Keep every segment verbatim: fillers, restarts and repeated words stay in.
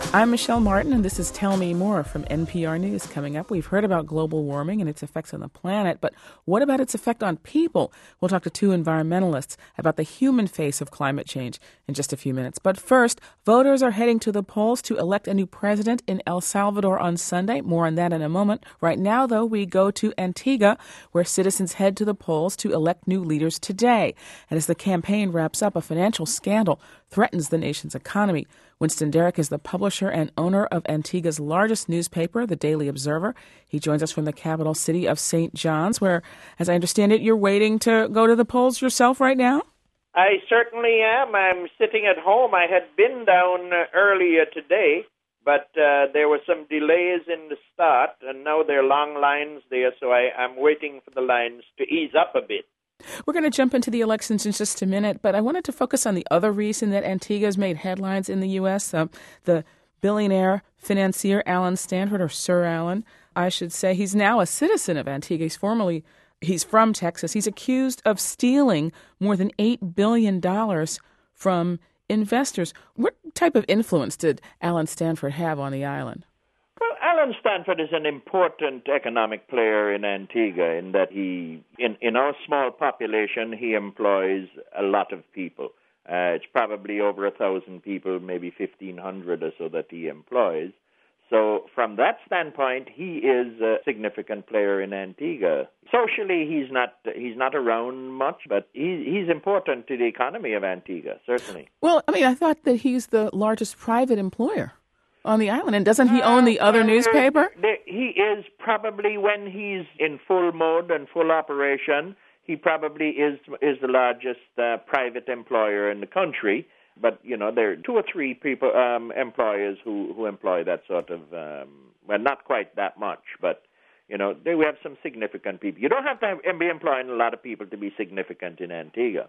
I'm Michelle Martin, and this is Tell Me More from N P R News. Coming up, we've heard about global warming and its effects on the planet, but what about its effect on people? We'll talk to two environmentalists about the human face of climate change in just a few minutes. But first, voters are heading to the polls to elect a new president in El Salvador on Sunday. More on that in a moment. Right now, though, we go to Antigua, where citizens head to the polls to elect new leaders today. And as the campaign wraps up, a financial scandal threatens the nation's economy. Winston Derrick is the publisher and owner of Antigua's largest newspaper, The Daily Observer. He joins us from the capital city of Saint John's, where, as I understand it, you're waiting to go to the polls yourself right now? I certainly am. I'm sitting at home. I had been down uh, earlier today, but uh, there were some delays in the start, and now there are long lines there, so I, I'm waiting for the lines to ease up a bit. We're going to jump into the elections in just a minute, but I wanted to focus on the other reason that Antigua's made headlines in the U S. Uh, the billionaire financier Alan Stanford, or Sir Alan, I should say, he's now a citizen of Antigua. He's formerly, he's from Texas. He's accused of stealing more than eight billion dollars from investors. What type of influence did Alan Stanford have on the island? Well, Alan Stanford is an important economic player in Antigua in that he, in, in our small population, he employs a lot of people. Uh, it's probably over a thousand people, maybe fifteen hundred or so that he employs. So from that standpoint, he is a significant player in Antigua. Socially, he's not he's not around much, but he, he's important to the economy of Antigua, certainly. Well, I mean, I thought that he's the largest private employer on the island, and doesn't he own the other uh, newspaper? There, he is probably, when he's in full mode and full operation, he probably is is the largest uh, private employer in the country. But, you know, there are two or three people, um, employers who, who employ that sort of, um, well, not quite that much, but, you know, they, we have some significant people. You don't have to have, be employing a lot of people to be significant in Antigua.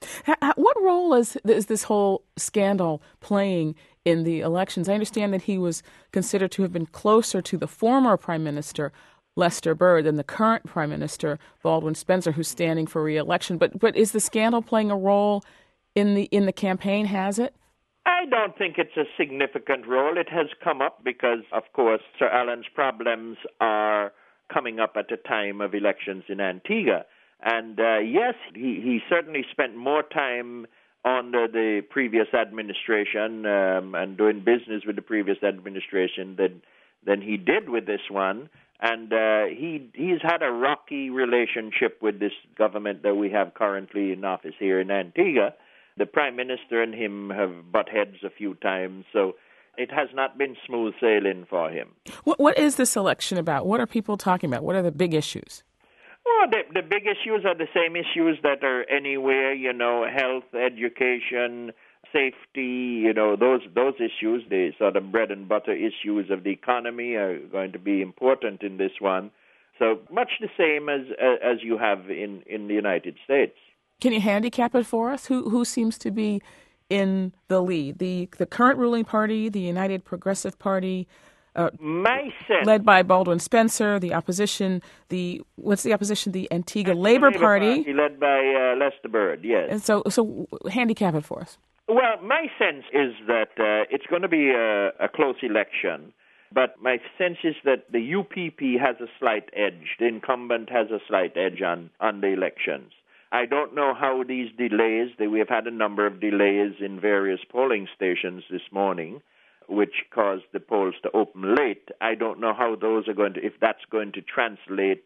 What role is, is this whole scandal playing in the elections? I understand that he was considered to have been closer to the former Prime Minister, Lester Bird, than the current Prime Minister, Baldwin Spencer, who's standing for re-election. But but is the scandal playing a role in the in the campaign, has it? I don't think it's a significant role. It has come up because, of course, Sir Alan's problems are coming up at a time of elections in Antigua. And, uh, yes, he, he certainly spent more time under the previous administration um, and doing business with the previous administration than than he did with this one. And uh, he he's had a rocky relationship with this government that we have currently in office here in Antigua. The Prime Minister and him have butt heads a few times, so it has not been smooth sailing for him. What, what is this election about? What are people talking about? What are the big issues? Well, the, the big issues are the same issues that are anywhere, you know, health, education, safety, you know, those those issues, the sort of bread and butter issues of the economy are going to be important in this one. So much the same as as you have in, in the United States. Can you handicap it for us? Who who seems to be in the lead? The the current ruling party, the United Progressive Party, uh, My sense, led by Baldwin Spencer, the opposition, the what's the opposition? The Antigua Labor, Labor Party, Party, led by uh, Lester Bird. Yes. And so so handicap it for us. Well, my sense is that uh, it's going to be a, a close election. But my sense is that the U P P has a slight edge. The incumbent has a slight edge on, on the elections. I don't know how these delays, we have had a number of delays in various polling stations this morning, which caused the polls to open late. I don't know how those are going to, if that's going to translate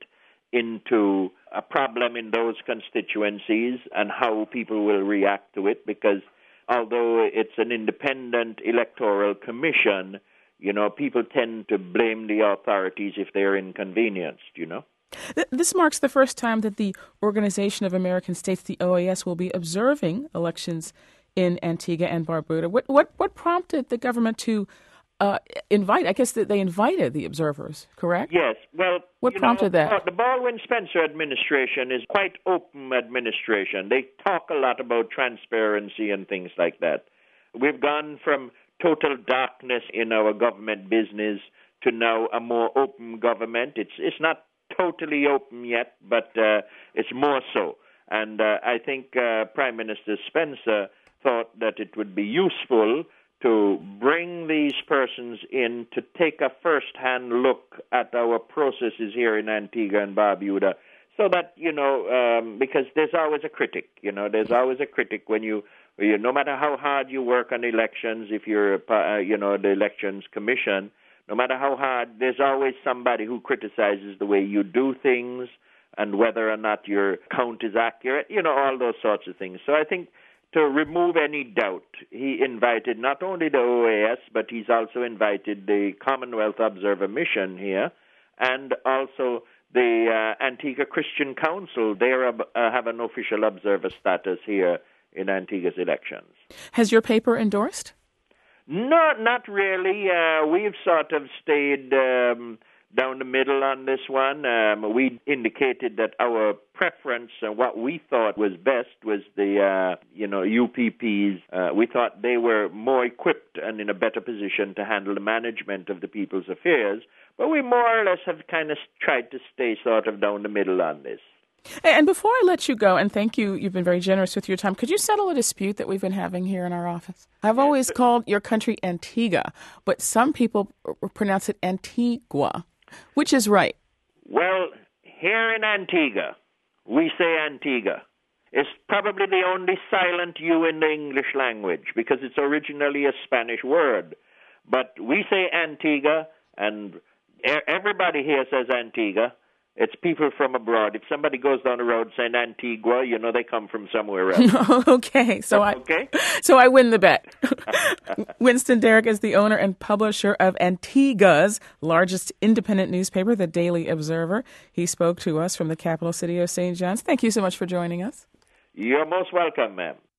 into a problem in those constituencies and how people will react to it, because although it's an independent electoral commission, you know, people tend to blame the authorities if they're inconvenienced, you know. This marks the first time that the Organization of American States, the O A S, will be observing elections in Antigua and Barbuda. What what what prompted the government to uh, invite? I guess that they invited the observers, correct? Yes. Well, what prompted know, that? The Baldwin Spencer administration is quite open administration. They talk a lot about transparency and things like that. We've gone from total darkness in our government business to now a more open government. It's it's not totally open yet, but uh, it's more so. And uh, I think uh, Prime Minister Spencer thought that it would be useful to bring these persons in to take a first-hand look at our processes here in Antigua and Barbuda, so that, you know, um, because there's always a critic, you know, there's always a critic when you, you no matter how hard you work on elections, if you're, uh, you know, the Elections Commission, no matter how hard, there's always somebody who criticizes the way you do things and whether or not your count is accurate, you know, all those sorts of things. So I think to remove any doubt, he invited not only the O A S, but he's also invited the Commonwealth Observer Mission here, and also the uh, Antigua Christian Council. They are, uh, have an official observer status here in Antigua's elections. Has your paper endorsed? No, not really. Uh, we've sort of stayed um, down the middle on this one. Um, we indicated that our preference and what we thought was best was the, uh, you know, U P Ps. Uh, we thought they were more equipped and in a better position to handle the management of the people's affairs. But we more or less have kind of tried to stay sort of down the middle on this. And before I let you go, and thank you, you've been very generous with your time, could you settle a dispute that we've been having here in our office? I've always called your country Antigua, but some people pronounce it Antigua. Which is right? Well, here in Antigua, we say Antigua. It's probably the only silent U in the English language because it's originally a Spanish word. But we say Antigua, and everybody here says Antigua. It's people from abroad. If somebody goes down the road saying Antigua, you know they come from somewhere else. Okay, so I okay? so I win the bet. Winston Derrick is the owner and publisher of Antigua's largest independent newspaper, The Daily Observer. He spoke to us from the capital city of Saint John's. Thank you so much for joining us. You're most welcome, ma'am.